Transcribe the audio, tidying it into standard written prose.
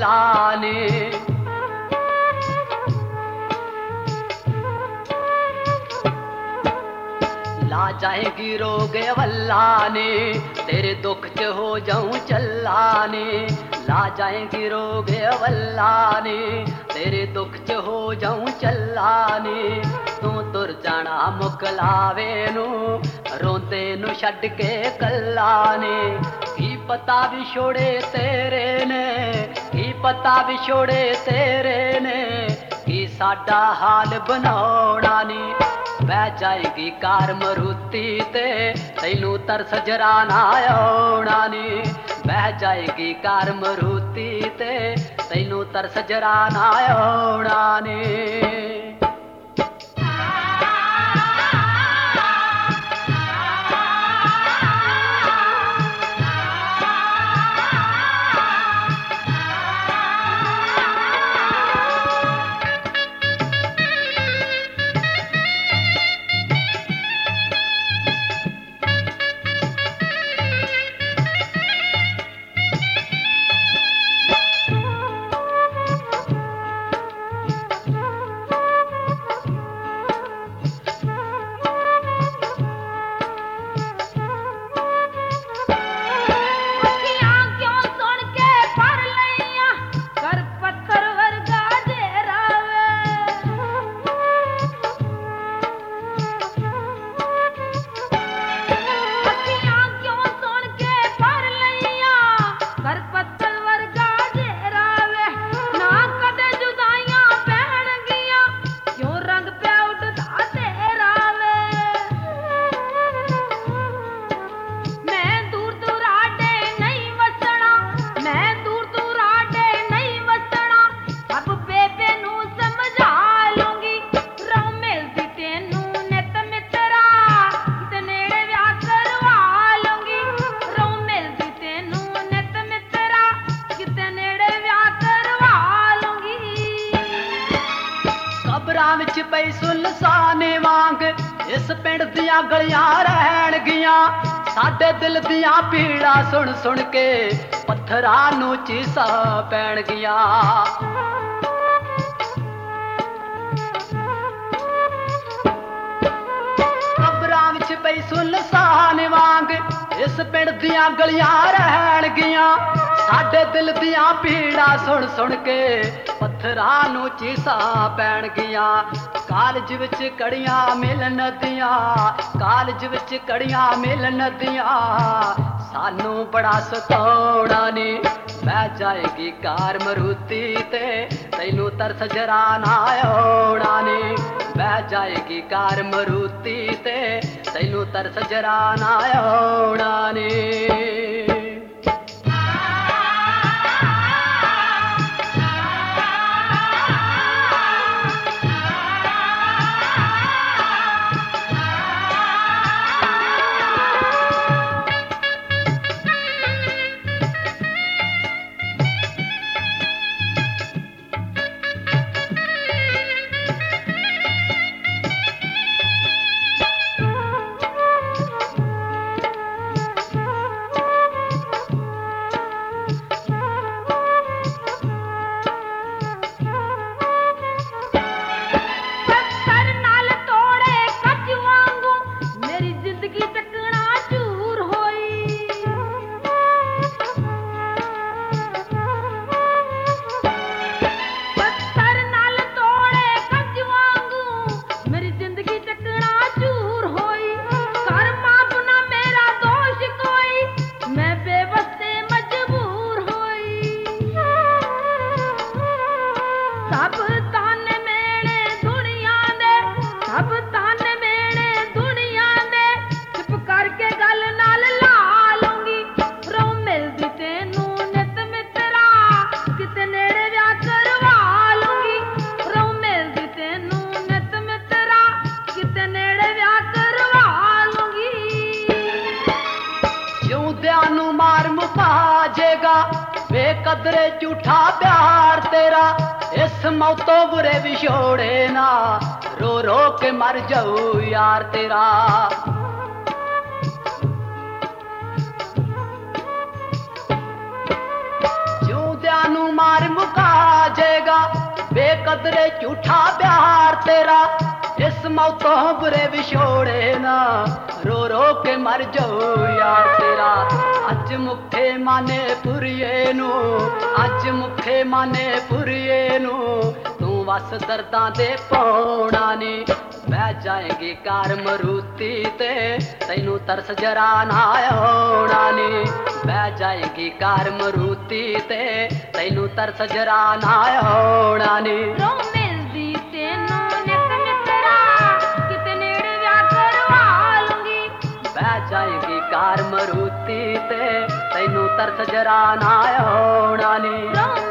वल्ला ने। ला जाएगी रोगे वल्ला ने, तेरे दुख च हो जाऊं चल्ला ने। ला जाएगी रोगे वल्ला ने, तेरे दुख च हो जाऊं चल्ला ने। तू तुर जाना मुकलावे नू, रोंदे नू छड्ड के कल्ला ने। की पता विछोड़े तेरे ने, की पता विछोड़े तेरे ने, की साडा हाल बनाउणा नी। बह जाएगी कार मरूती ते, तैनू तरस जरा ना आउणा नी। बह जाएगी कार मरूती ते, तैनू तरस जरा ना आउणा नी। विच पई सुनसाने वांग इस पिंड दियां गलियां रहणगियां। साडे दिल दियां पीड़ा सुन सुन के पत्थरां नूं चीसां पैणगियां। कबरां विच पई सुनसाने वांग इस पिंड दियां गलियां रहणगियां। साडे दिल दियां पीड़ा सुन सुन के पत्थरां नूं चीसां पैणगियां। कालज विच कड़ियां मिलन दियां, कालज विच कड़ियां मिलन दियां, सानू बड़ा सताउणा नी। बह जाएगी कार मरूती ते, तैनू तरस जरा ना आउणा नी। बह जाएगी कार मरूती ते, तैनू तरस जरा ना आउणा नी। बेकदरे झूठा प्यार तेरा, इस मौतों बुरे विछोड़े ना, रो रो के मर जाऊ यार तेरा। जिउंदियां नूं मार मुका जाएगा बेकदरे झूठा प्यार तेरा इस मौतों बुरे विछोड़े ना रो रो के मर जाओ यार तेरा अज मुखे माने पुरिये नू अज मुखे माने पुरिये नू तू बस दर्दां दे पौना नी बह जाएगी कार मरूती ते तैनू तरस जरा ना आउणा नी बह जाएगी कार मरूती ते तैनू तरस जरा ना आउणा नी जाएगी कार मरूती ते तैनू तरस जरा ना आउणा नी